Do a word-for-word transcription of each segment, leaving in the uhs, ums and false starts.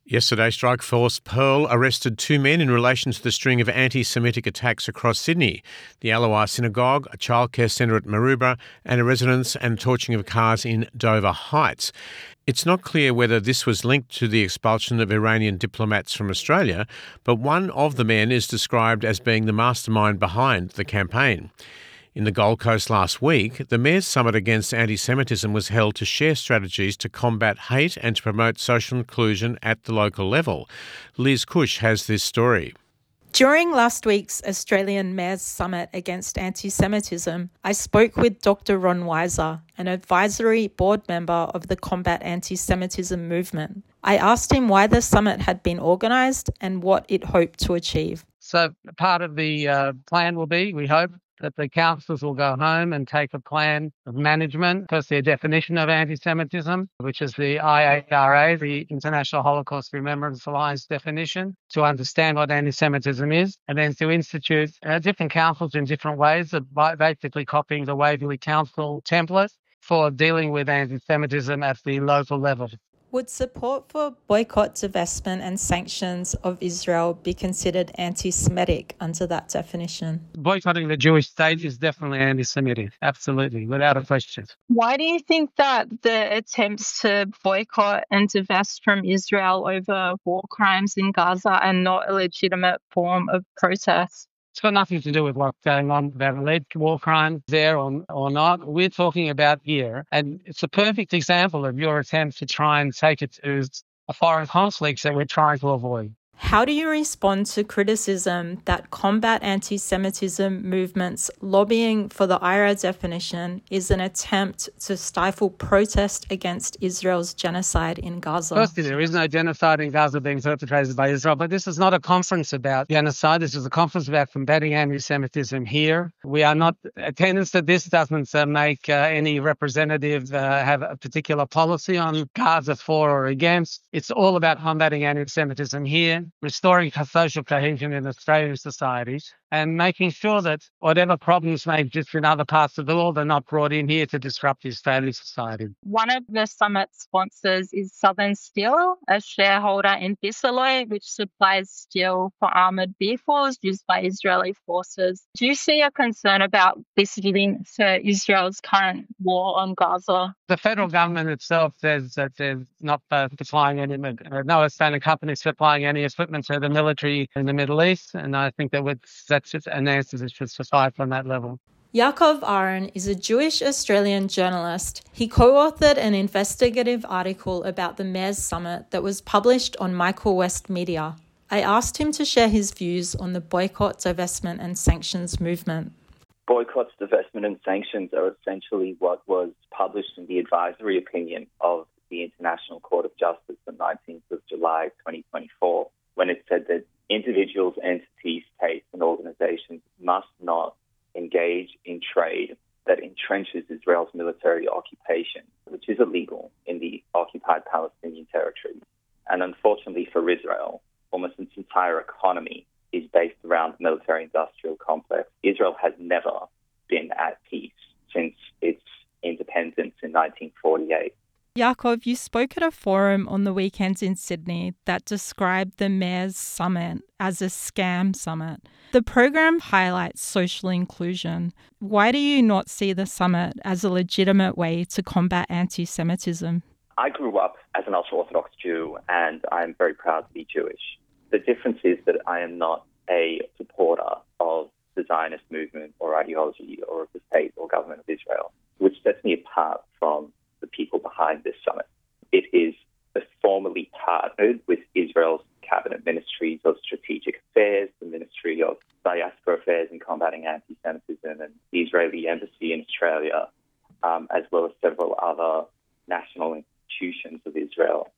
Yesterday, Strike Force Pearl arrested two men in relation to the string of anti-Semitic attacks across Sydney. The Aloha Synagogue, a childcare centre at Maroubra, and a residence and torching of cars in Dover Heights. It's not clear whether this was linked to the expulsion of Iranian diplomats from Australia, but one of the men is described as being the mastermind behind the campaign. In the Gold Coast last week, the Mayor's Summit Against Anti-Semitism was held to share strategies to combat hate and to promote social inclusion at the local level. Liz Cush has this story. During last week's Australian Mayor's Summit Against Anti-Semitism, I spoke with Doctor Ron Weiser, an advisory board member of the Combat Anti-Semitism movement. I asked him why the summit had been organised and what it hoped to achieve. So part of the uh, plan will be, we hope, that the councils will go home and take a plan of management, first their definition of anti-Semitism, which is the I A R A, the International Holocaust Remembrance Alliance definition, to understand what anti-Semitism is, and then to institute uh, different councils in different ways, by basically copying the Waverley Council template for dealing with anti-Semitism at the local level. Would support for boycott, divestment and sanctions of Israel be considered anti-Semitic under that definition? Boycotting the Jewish state is definitely anti-Semitic, absolutely, without a question. Why do you think that the attempts to boycott and divest from Israel over war crimes in Gaza are not a legitimate form of protest? It's got nothing to do with what's going on, about alleged war crimes there or, or not. We're talking about here. And it's a perfect example of your attempt to try and take it to a foreign conflict that we're trying to avoid. How do you respond to criticism that combat anti-Semitism movements lobbying for the I R A definition is an attempt to stifle protest against Israel's genocide in Gaza? Firstly, there is no genocide in Gaza being perpetrated by Israel, but this is not a conference about genocide. This is a conference about combating anti-Semitism here. We are not, attendance at this doesn't uh, make uh, any representative uh, have a particular policy on Gaza for or against. It's all about combating anti-Semitism here, restoring social cohesion in Australian society, and making sure that whatever problems may exist in other parts of the world are not brought in here to disrupt Australian society. One of the summit sponsors is Southern Steel, a shareholder in Bisalloy, which supplies steel for armoured vehicles used by Israeli forces. Do you see a concern about this linked to Israel's current war on Gaza? The federal government itself says that they're not uh, supplying any, uh, no Australian companies supplying any equipment to the military in the Middle East, and I think that would that's just an answer that should suffice on that level. Yaakov Aaron is a Jewish Australian journalist. He co-authored an investigative article about the Mayor's Summit that was published on Michael West Media. I asked him to share his views on the boycott, divestment and sanctions movement. Boycotts, divestment and sanctions are essentially what was published in the advisory opinion of the International Court of Justice on nineteenth of July twenty twenty-four, when it said that individuals, entities, states and organizations must not engage in trade that entrenches Israel's military occupation, which is illegal in the occupied Palestinian territories. And unfortunately for Israel, almost its entire economy is based around the military-industrial complex. Israel has never been at peace since its independence in nineteen forty-eight. Yaakov, you spoke at a forum on the weekend in Sydney that described the Mayor's Summit as a scam summit. The program highlights social inclusion. Why do you not see the summit as a legitimate way to combat anti-Semitism? I grew up as an ultra-Orthodox Jew, and I'm very proud to be Jewish. The difference is that I am not a supporter of the Zionist movement or ideology or of the state or government of Israel, which sets me apart from the people behind this summit. It is formally partnered with Israel's cabinet ministries of strategic affairs, the Ministry of Diaspora Affairs and Combating Anti-Semitism, and the Israeli Embassy in Australia, um, as well as several other national institutions of Israel.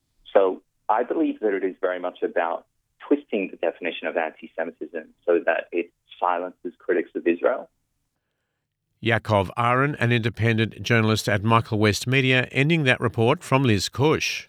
So I believe that it is very much about twisting the definition of anti-Semitism so that it silences critics of Israel. Yaakov Aaron, an independent journalist at Michael West Media, ending that report from Liz Cush.